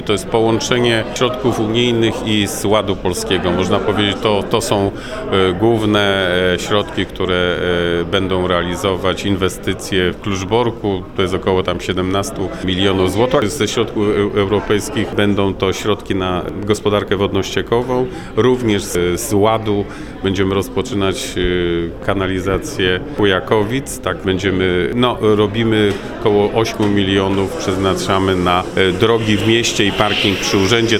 To jest połączenie środków unijnych i z Ładu Polskiego. Można powiedzieć, to są główne środki, które będą realizować inwestycje w Kluczborku. To jest około 17 milionów złotych. Ze środków europejskich będą to środki na gospodarkę wodno-ściekową. Również z Ładu będziemy rozpoczynać kanalizację Kujakowic. Tak robimy około 8 milionów, przeznaczamy na drogi w mieście i parking przy urzędzie.